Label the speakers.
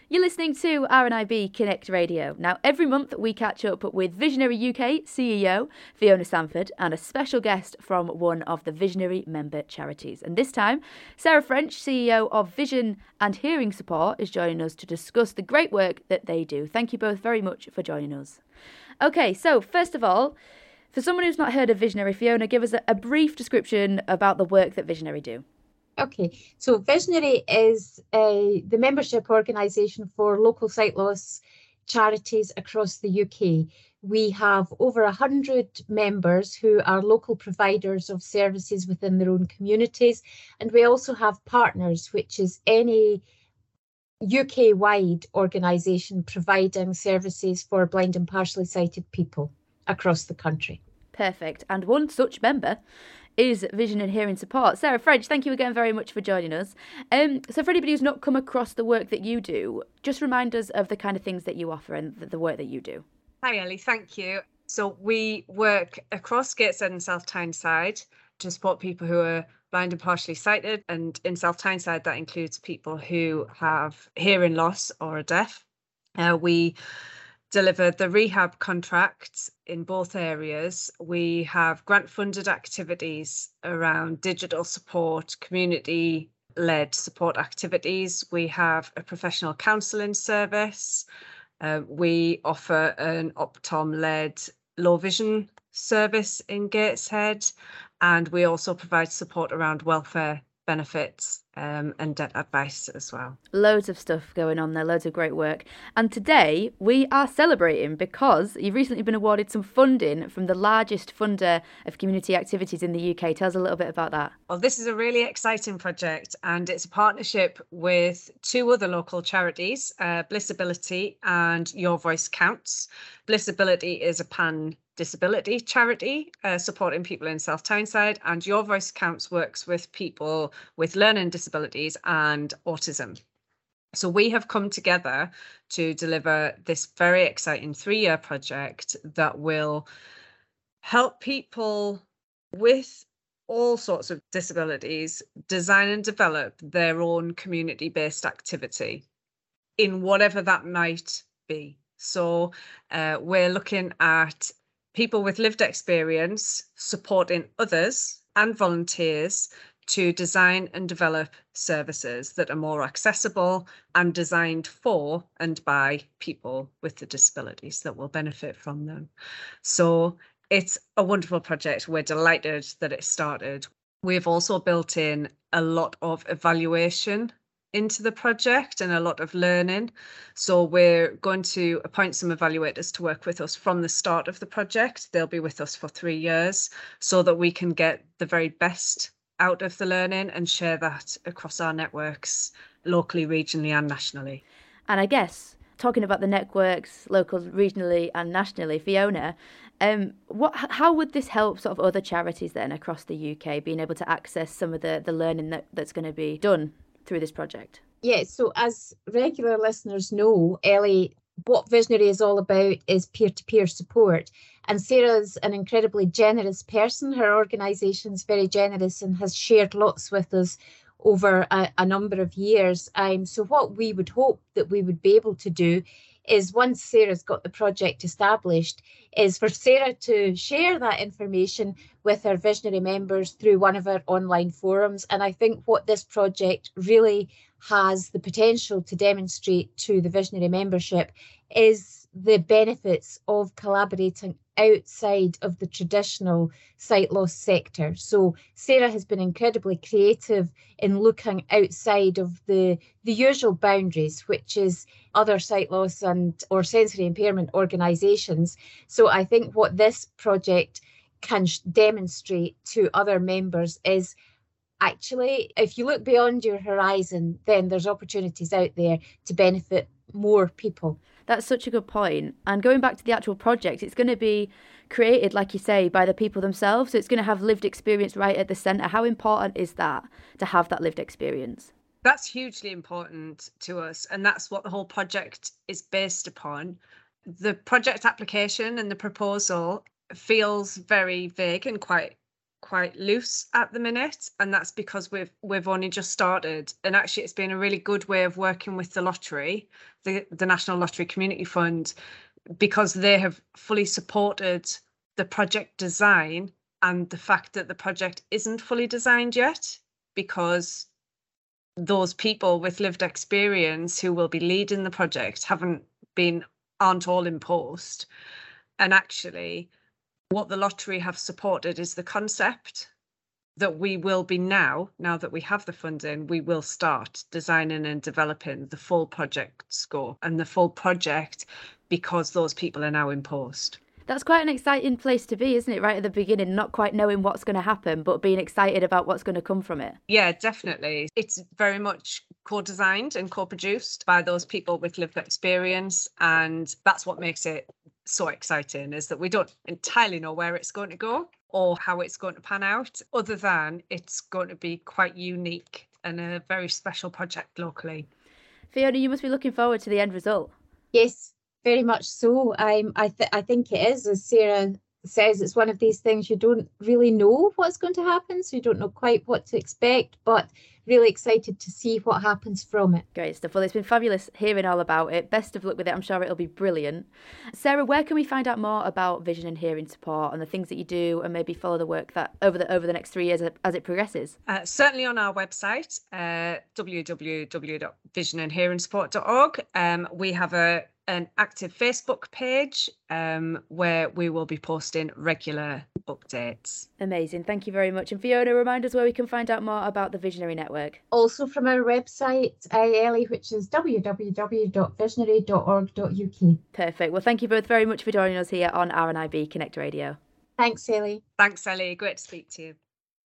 Speaker 1: You're listening to RNIB Connect Radio. Now, every month we catch up with Visionary UK CEO Fiona Sanford and a special guest from one of the Visionary member charities. And this time, Sarah French, CEO of Vision and Hearing Support, is joining us to discuss the great work that they do. Thank you both very much for joining us. Okay, so first of all, for someone who's not heard of Visionary, Fiona, give us a brief description about the work that Visionary do.
Speaker 2: Okay, so Visionary is the membership organisation for local sight loss charities across the UK. We have over 100 members who are local providers of services within their own communities. And we also have partners, which is any UK-wide organisation providing services for blind and partially sighted people across the country.
Speaker 1: Perfect. And one such member is Vision and Hearing Support. Sarah French, thank you again very much for joining us. So for anybody who's not come across the work that you do, just remind us of the kind of things that you offer and the work that you do.
Speaker 3: Hi Ellie, thank you. So we work across Gateshead and South Tyneside to support people who are blind and partially sighted, and in South Tyneside that includes people who have hearing loss or are deaf. We deliver the rehab contracts in both areas. We have grant-funded activities around digital support, community-led support activities. We have a professional counselling service. We offer an Optom-led low vision service in Gateshead, and we also provide support around welfare benefits and debt advice as well.
Speaker 1: Loads of stuff going on there, loads of great work. And today we are celebrating because you've recently been awarded some funding from the largest funder of community activities in the UK. Tell us a little bit about that.
Speaker 3: Well, this is a really exciting project, and it's a partnership with two other local charities, Blissability and Your Voice Counts. Blissability is a pan-disability charity supporting people in South Tyneside, and Your Voice Counts works with people with learning disabilities and autism. So we have come together to deliver this very exciting 3-year project that will help people with all sorts of disabilities design and develop their own community-based activity in whatever that might be. So we're looking at people with lived experience supporting others and volunteers to design and develop services that are more accessible and designed for and by people with the disabilities that will benefit from them. So it's a wonderful project. We're delighted that it started. We've also built in a lot of evaluation into the project and a lot of learning. So we're going to appoint some evaluators to work with us from the start of the project. They'll be with us for 3 years so that we can get the very best out of the learning and share that across our networks locally, regionally and nationally.
Speaker 1: And I guess talking about the networks local, regionally and nationally, Fiona, how would this help sort of other charities then across the UK being able to access some of the learning that's going to be done through this project?
Speaker 2: Yeah, so as regular listeners know, Ellie, what Visionary is all about is peer-to-peer support. And Sarah's an incredibly generous person. Her organisation's very generous and has shared lots with us over a number of years. So what we would hope that we would be able to do is, once Sarah's got the project established, is for Sarah to share that information with her Visionary members through one of our online forums. And I think what this project really has the potential to demonstrate to the Visionary membership is the benefits of collaborating outside of the traditional sight loss sector. So Sarah has been incredibly creative in looking outside of the usual boundaries, which is other sight loss and or sensory impairment organisations. So I think what this project can demonstrate to other members is actually, if you look beyond your horizon, then there's opportunities out there to benefit more people.
Speaker 1: That's such a good point. And going back to the actual project, it's going to be created, like you say, by the people themselves. So it's going to have lived experience right at the centre. How important is that, to have that lived experience?
Speaker 3: That's hugely important to us. And that's what the whole project is based upon. The project application and the proposal feels very vague and quite quite loose at the minute, and that's because we've only just started. And actually, it's been a really good way of working with the lottery, the National Lottery Community Fund, because they have fully supported the project design and the fact that the project isn't fully designed yet, because those people with lived experience who will be leading the project aren't all in post. And actually, what the lottery have supported is the concept that we will be now that we have the funding, we will start designing and developing the full project scope and the full project, because those people are now in post.
Speaker 1: That's quite an exciting place to be, isn't it? Right at the beginning, not quite knowing what's going to happen, but being excited about what's going to come from it.
Speaker 3: Yeah, definitely. It's very much co-designed and co-produced by those people with lived experience. And that's what makes it so exciting, is that we don't entirely know where it's going to go or how it's going to pan out, other than it's going to be quite unique and a very special project locally.
Speaker 1: Fiona, you must be looking forward to the end result.
Speaker 2: Yes, very much so. I think it is, as Sarah says, it's one of these things you don't really know what's going to happen, so you don't know quite what to expect, but really excited to see what happens from it.
Speaker 1: Great stuff. Well, it's been fabulous hearing all about it. Best of luck with it. I'm sure it'll be brilliant. Sarah, where can we find out more about vision and hearing support and the things that you do, and maybe follow the work that over the next 3 years as it progresses?
Speaker 3: Certainly on our website, www.visionandhearingsupport.org. We have an active Facebook page where we will be posting regular updates.
Speaker 1: Amazing. Thank you very much. And Fiona, remind us where we can find out more about the Visionary Network.
Speaker 2: Also from our website, Ellie, which is www.visionary.org.uk.
Speaker 1: Perfect. Well, thank you both very much for joining us here on RNIB Connect Radio.
Speaker 2: Thanks, Ellie.
Speaker 3: Thanks, Ellie. Great to speak to you.